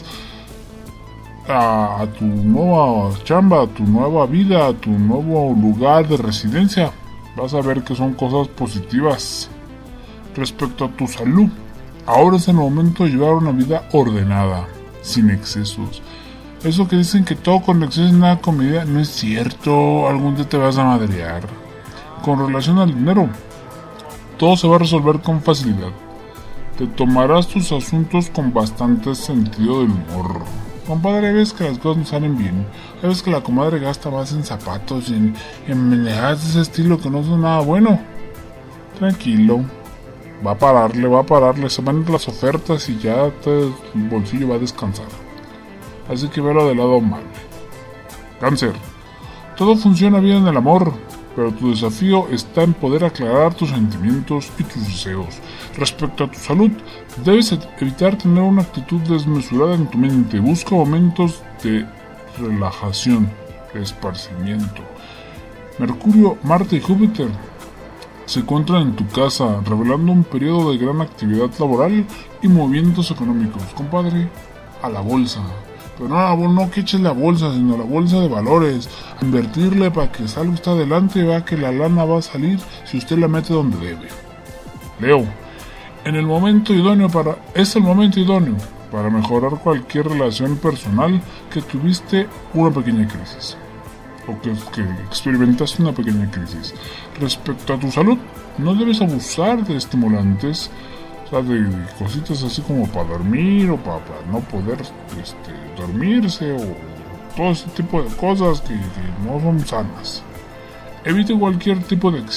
a tu nueva chamba, a tu nueva vida, a tu nuevo lugar de residencia. Vas a ver que son cosas positivas. Respecto a tu salud, ahora es el momento de llevar una vida ordenada, sin excesos. Eso que dicen que todo con exceso y nada con medida, no es cierto. Algún día te vas a madrear. Con relación al dinero, todo se va a resolver con facilidad. Te tomarás tus asuntos con bastante sentido del humor. Compadre, ves que las cosas no salen bien. Ves que la comadre gasta más en zapatos y en mendejadas de ese estilo que no son nada bueno. Tranquilo. Va a pararle. Se van a ir las ofertas y ya el bolsillo va a descansar. Así que velo del lado amable. Cáncer. Todo funciona bien en el amor, pero tu desafío está en poder aclarar tus sentimientos y tus deseos. Respecto a tu salud, debes evitar tener una actitud desmesurada en tu mente. Busca momentos de relajación, de esparcimiento. Mercurio, Marte y Júpiter se encuentran en tu casa, revelando un periodo de gran actividad laboral y movimientos económicos. Compadre, a la bolsa. Pero no que eches la bolsa, sino la bolsa de valores. Invertirle para que salga usted adelante y vea que la lana va a salir si usted la mete donde debe. Leo, es el momento idóneo para mejorar cualquier relación personal que tuviste una pequeña crisis. O que experimentaste una pequeña crisis. Respecto a tu salud, no debes abusar de estimulantes. O sea, de cositas así como para dormir o para no poder dormirse o todo ese tipo de cosas que no son sanas. Evite cualquier tipo de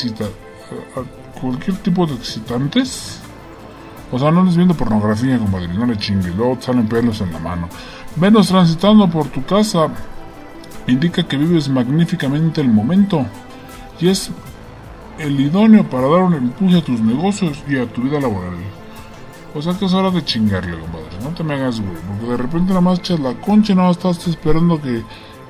excitantes. O sea, no les viendo pornografía, compadre, no le chingues, luego salen pelos en la mano. Venus transitando por tu casa indica que vives magníficamente el momento y es el idóneo para dar un empuje a tus negocios y a tu vida laboral. O sea que es hora de chingarle, compadre. No te me hagas güey, porque de repente nada más echas la concha y nada más estás esperando que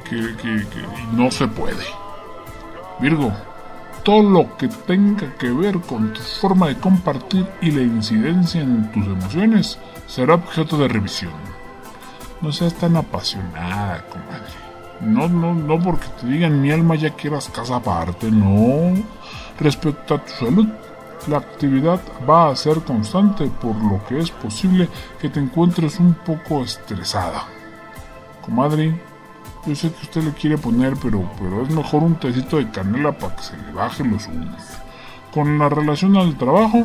no se puede. Virgo, todo lo que tenga que ver con tu forma de compartir y la incidencia en tus emociones será objeto de revisión. No seas tan apasionada, comadre. No porque te digan mi alma ya quieras casa aparte, no. Respecto a tu salud, la actividad va a ser constante, por lo que es posible que te encuentres un poco estresada. Comadre, yo sé que usted le quiere poner, pero es mejor un tecito de canela para que se le bajen los humos. Con la relación al trabajo,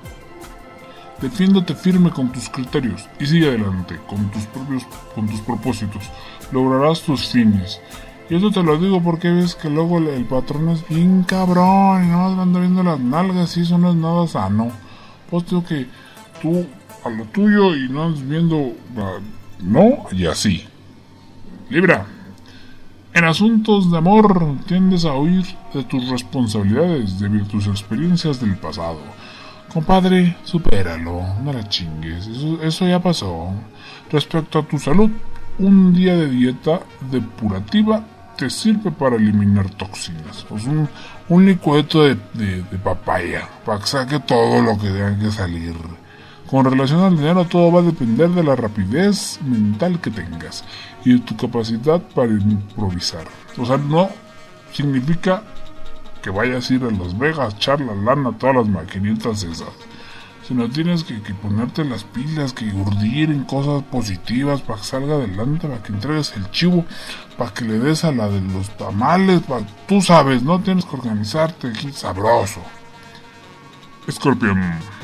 defiéndete firme con tus criterios y sigue adelante con tus propósitos. Lograrás tus fines. Y eso te lo digo porque ves que luego el patrón es bien cabrón y nada más anda viendo las nalgas y eso no es nada sano. Pues digo que tú a lo tuyo y no andas viendo no y así. Libra, en asuntos de amor tiendes a huir de tus responsabilidades debido a tus experiencias del pasado. Compadre, supéralo, no la chingues, eso ya pasó. Respecto a tu salud, un día de dieta depurativa te sirve para eliminar toxinas. Pues un licueto de papaya para que saque todo lo que tenga que salir. Con relación al dinero, todo va a depender de la rapidez mental que tengas y de tu capacidad para improvisar. O sea, no significa que vayas a ir a Las Vegas, echar la lana, todas las maquinitas esas. Sino tienes que ponerte las pilas, que urdir en cosas positivas para que salga adelante, para que entregues el chivo, para que le des a la de los tamales, tú sabes, no tienes que organizarte aquí sabroso. Escorpión,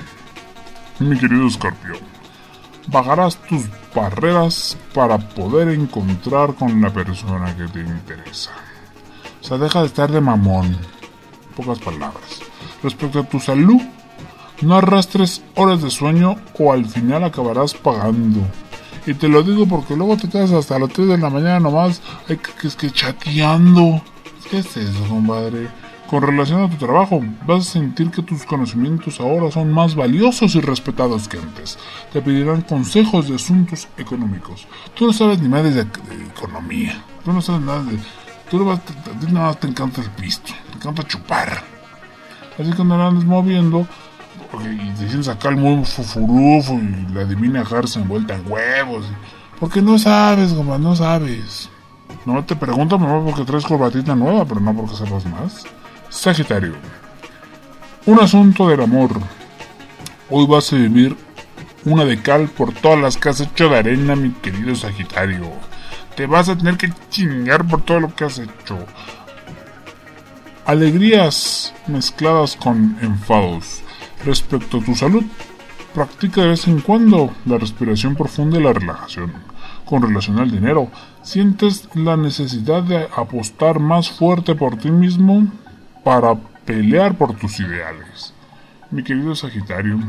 mi querido Escorpión, bajarás tus barreras para poder encontrar con la persona que te interesa. O sea, deja de estar de mamón, pocas palabras. Respecto a tu salud, no arrastres horas de sueño o al final acabarás pagando. Y te lo digo porque luego te quedas hasta las 3 de la mañana nomás que chateando. ¿Qué es eso, compadre? Con relación a tu trabajo, vas a sentir que tus conocimientos ahora son más valiosos y respetados que antes. Te pedirán consejos de asuntos económicos. Tú no sabes ni madres de economía. Tú no sabes nada de... Tú nada más te encanta el pisto. Te encanta chupar. Así que no andes moviendo... Y te sientes acá el muy fufurufo y la divina garza envuelta en huevos. Porque no sabes, compadre, no sabes. No te pregunto mejor porque traes corbatita nueva, pero no porque sepas más. Sagitario. Un asunto del amor. Hoy vas a vivir una de cal por todas las que has hecho de arena, mi querido Sagitario. Te vas a tener que chingar por todo lo que has hecho. Alegrías mezcladas con enfados. Respecto a tu salud, practica de vez en cuando la respiración profunda y la relajación. Con relación al dinero, ¿sientes la necesidad de apostar más fuerte por ti mismo para pelear por tus ideales? Mi querido Sagitario.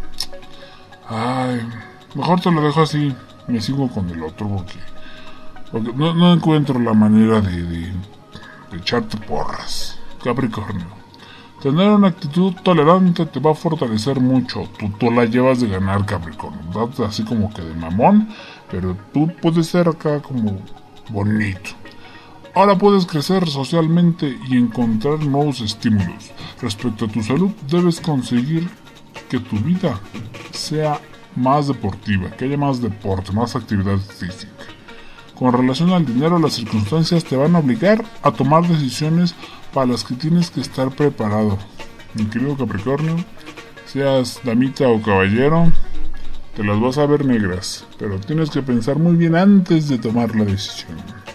Ay, mejor te lo dejo así. Me sigo con el otro porque no encuentro la manera de echarte porras. Capricornio. Tener una actitud tolerante te va a fortalecer mucho. Tú la llevas de ganar, Capricornio. ¿Verdad? Así como que de mamón, pero tú puedes ser acá como bonito. Ahora puedes crecer socialmente y encontrar nuevos estímulos. Respecto a tu salud, debes conseguir que tu vida sea más deportiva, que haya más deporte, más actividad física. Con relación al dinero, las circunstancias te van a obligar a tomar decisiones para las que tienes que estar preparado. Mi querido Capricornio, seas damita o caballero, te las vas a ver negras, pero tienes que pensar muy bien antes de tomar la decisión.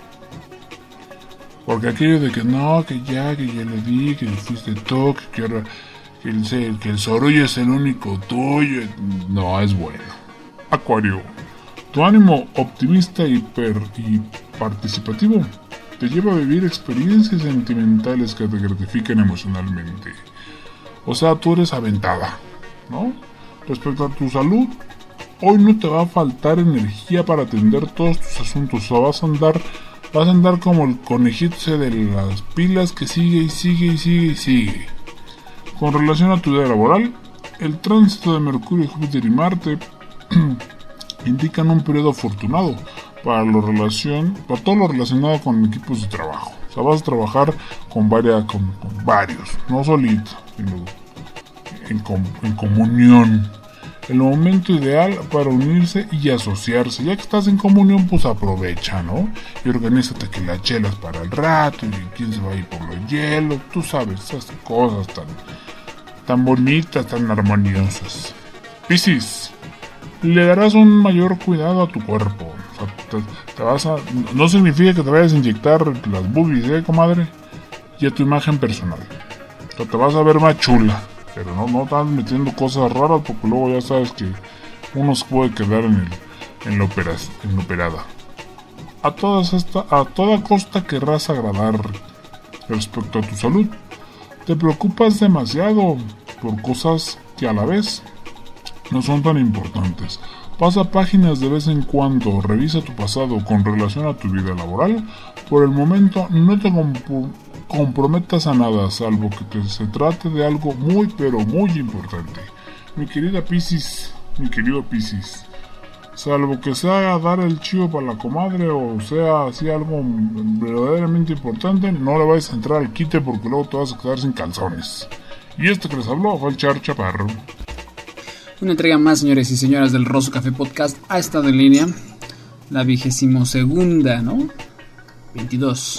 Porque aquello de que no, que ya le di, que fuiste tú, que el sorullo es el único tuyo, no es bueno. Acuario, tu ánimo optimista y participativo te lleva a vivir experiencias sentimentales que te gratifiquen emocionalmente. O sea, tú eres aventada, ¿no? Respecto a tu salud, hoy no te va a faltar energía para atender todos tus asuntos. O sea, vas a andar como el conejito de las pilas que sigue. Con relación a tu vida laboral, el tránsito de Mercurio, Júpiter y Marte indican un periodo afortunado para todo lo relacionado con equipos de trabajo. O sea, vas a trabajar con varios, no solito, sino en comunión. El momento ideal para unirse y asociarse. Ya que estás en comunión, pues aprovecha, ¿no? Y organízate que las chelas para el rato, y quién se va a ir por los hielos. Tú sabes, esas cosas tan bonitas, tan armoniosas. Piscis, le darás un mayor cuidado a tu cuerpo. O sea, no significa que te vayas a inyectar las boobies, comadre, y a tu imagen personal. O sea, te vas a ver más chula, pero no estás metiendo cosas raras, porque luego ya sabes que uno se puede quedar en la operada. A toda costa querrás agradar. Respecto a tu salud, te preocupas demasiado por cosas que a la vez no son tan importantes. Pasa páginas de vez en cuando, revisa tu pasado con relación a tu vida laboral. Por el momento no te comprometas a nada, salvo que se trate de algo muy pero muy importante. Mi querido Piscis, salvo que sea dar el chivo para la comadre o sea así algo verdaderamente importante, no le vayas a entrar al quite porque luego te vas a quedar sin calzones. Y este que les habló fue el Char Chaparro. Una entrega más, señores y señoras, del Rosso Café Podcast ha estado en línea. La 22ª, ¿no? 22.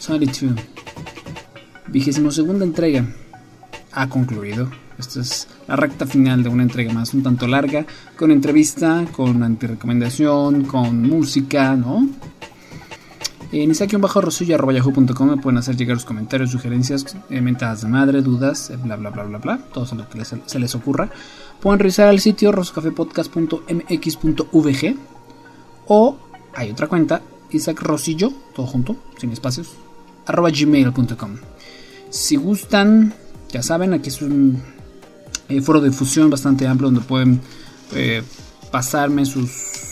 22ª entrega ha concluido. Esta es la recta final de una entrega más, un tanto larga, con entrevista, con antirecomendación, con música, ¿no? En isaki_rosillo@yahoo.com me pueden hacer llegar sus comentarios, sugerencias, mentadas de madre, dudas, bla bla bla bla bla, todo lo que se les ocurra. Pueden revisar al sitio rosocafepodcast.mx.vg o hay otra cuenta, Isaac Rosillo, todo junto, sin espacios, @gmail.com. Si gustan, ya saben, aquí es un foro de difusión bastante amplio donde pueden pasarme sus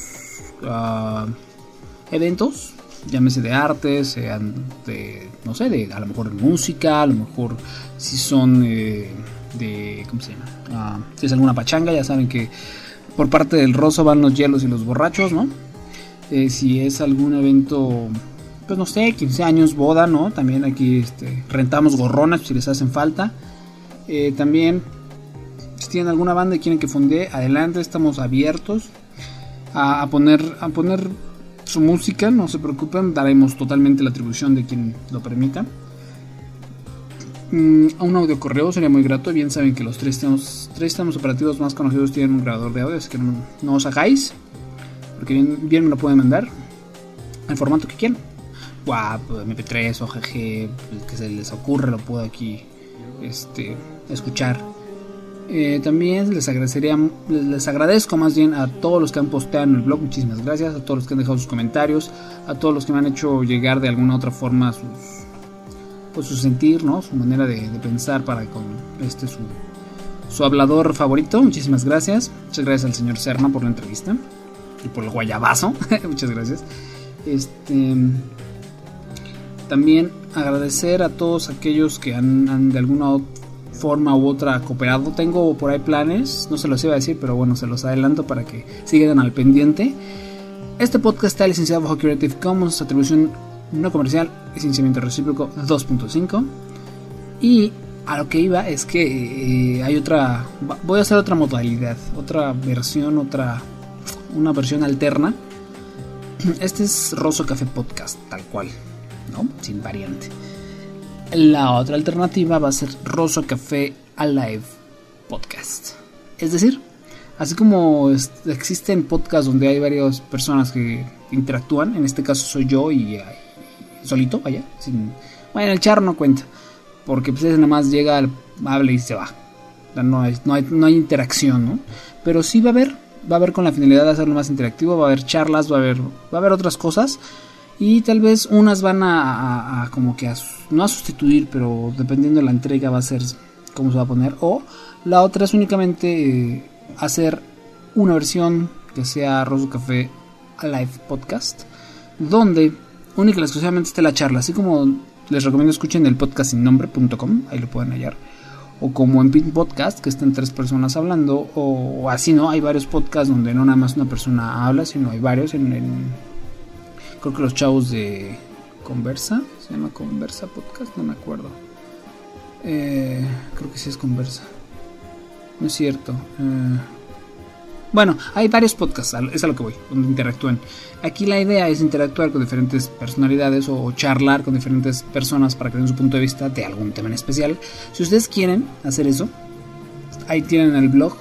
eventos, llámese de arte, sean de, no sé, de a lo mejor de música, a lo mejor si son de, ¿cómo se llama? Si es alguna pachanga, ya saben que por parte del Rosso van los hielos y los borrachos, ¿no? Si es algún evento, pues no sé, 15 años, boda, ¿no? También aquí rentamos gorronas si les hacen falta. También, si tienen alguna banda y quieren que fondee, adelante, estamos abiertos a poner su música, no se preocupen, daremos totalmente la atribución de quien lo permita. A un audio correo sería muy grato. Bien saben que los tres sistemas operativos más conocidos tienen un grabador de audio, así que no os hagáis, porque bien me lo pueden mandar en formato que quieran, WAP, MP3 o GG, el que se les ocurre lo puedo aquí escuchar. También les agradezco más bien a todos los que han posteado en el blog, muchísimas gracias, a todos los que han dejado sus comentarios, a todos los que me han hecho llegar de alguna otra forma su sentir, ¿no? Su manera de pensar para con su hablador favorito. Muchísimas gracias. Muchas gracias al señor Serna por la entrevista y por el guayabazo. Muchas gracias. También agradecer a todos aquellos que han de alguna forma u otra cooperado. Tengo por ahí planes, no se los iba a decir, pero bueno, se los adelanto para que sigan al pendiente. Este podcast está licenciado bajo Creative Commons, atribución no comercial, licenciamiento recíproco 2.5. Y a lo que iba es que voy a hacer otra modalidad, otra versión, una versión alterna. Este es Rosso Café Podcast, tal cual, ¿no? Sin variante. La otra alternativa va a ser Rosso Café Alive Podcast. Es decir, así como existen podcasts donde hay varias personas que interactúan, en este caso soy yo y solito, vaya, bueno, el charro no cuenta, porque pues ese nada más llega, habla y se va. No hay interacción, ¿no? Pero sí va a haber con la finalidad de hacerlo más interactivo, va a haber charlas, va a haber otras cosas. Y tal vez unas van a como que no a sustituir, pero dependiendo de la entrega va a ser cómo se va a poner. O la otra es únicamente hacer una versión que sea Rosso Café Alive Podcast, donde única y exclusivamente esté la charla. Así como les recomiendo escuchen el podcastsinnombre.com, ahí lo pueden hallar. O como en Pin Podcast, que están 3 personas hablando. O así, ¿no? Hay varios podcasts donde no nada más una persona habla, sino hay varios creo que los chavos de Conversa, se llama Conversa Podcast, no me acuerdo. Creo que sí es Conversa. No es cierto. Bueno, hay varios podcasts, es a lo que voy, donde interactúan. Aquí la idea es interactuar con diferentes personalidades o charlar con diferentes personas para que den su punto de vista de algún tema en especial. Si ustedes quieren hacer eso, ahí tienen el blog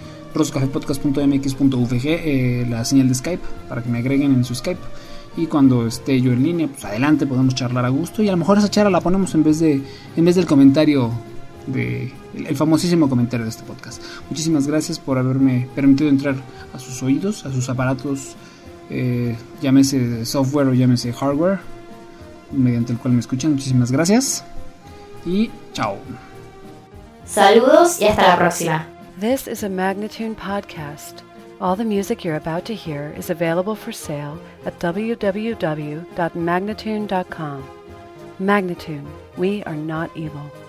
rossocafepodcast.mx.uvg, la señal de Skype, para que me agreguen en su Skype. Y cuando esté yo en línea, pues adelante, podemos charlar a gusto. Y a lo mejor esa charla la ponemos en vez del comentario, el famosísimo comentario de este podcast. Muchísimas gracias por haberme permitido entrar a sus oídos, a sus aparatos, llámese software o llámese hardware, mediante el cual me escuchan. Muchísimas gracias y chao. Saludos y hasta la próxima. This is a Magnatune podcast. All the music you're about to hear is available for sale at www.magnatune.com. Magnatune, we are not evil.